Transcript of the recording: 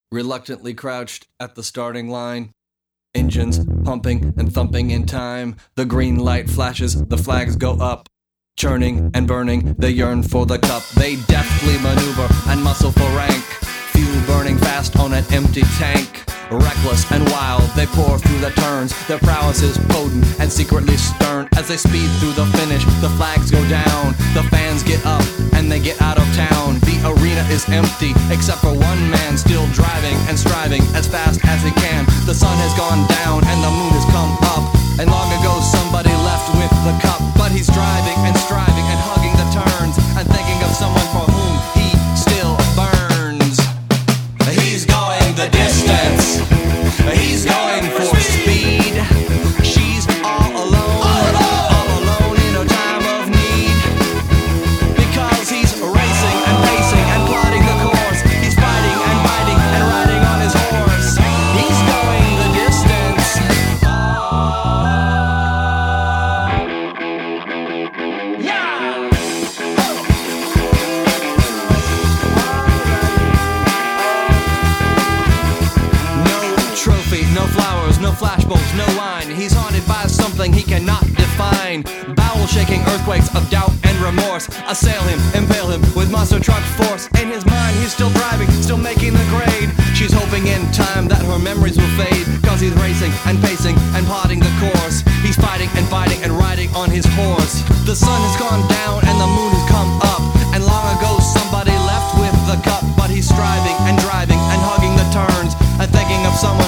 reluctantly crouched at the starting line. Engines pumping and thumping in time. The green light flashes, the flags go up. Churning and burning, they yearn for the cup. They deftly maneuver and muscle for rank. Fuel burning fast on an empty tank. Reckless and wild, they pour through the turns. Their prowess is potent and secretly stern. As they speed through the finish, the flags go down. The fans get up and they get out of town. The arena is empty, except for one man still driving and striving as fast as he can. The sun has gone down and the moon has come up. And long ago somebody left with the cup. But he's driving and striving and hugging the turns and thinking of someone for whom he still burns. He's going the distance. He's going for speed. She's all alone in her time of need. Because he's racing and pacing and plotting the course. He's fighting and biting and riding on his horse. He's going the distance. Yeah! Trophy, no flowers, no flashbulbs, no wine. He's haunted by something he cannot define. Bowel-shaking earthquakes of doubt and remorse assail him, impale him with monster truck force. In his mind, he's still driving, still making the grade. She's hoping in time that her memories will fade. Cause he's racing and pacing and plotting the course. He's fighting and fighting and riding on his horse. The sun has gone down and the moon has come up. And long ago somebody left with the cup. But he's striving and driving and hugging the turns and thinking of someone